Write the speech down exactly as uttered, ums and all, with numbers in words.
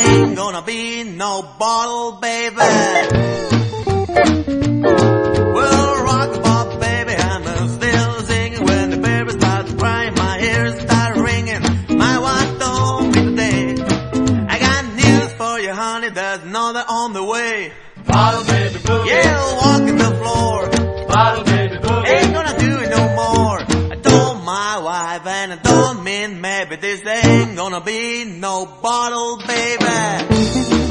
ain't gonna be no bottle, baby. Well, rock the ball, baby, I'm still singing. When the baby starts crying, my ears start ringing. My wife told me today, I got news for you, honey, there's another on the way. Bottle baby boogie. Yeah, walking the floor. Bottle baby boogie. Ain't gonna do it no more. I told my wife and I don't mean maybe this ain't gonna be no bottle, baby.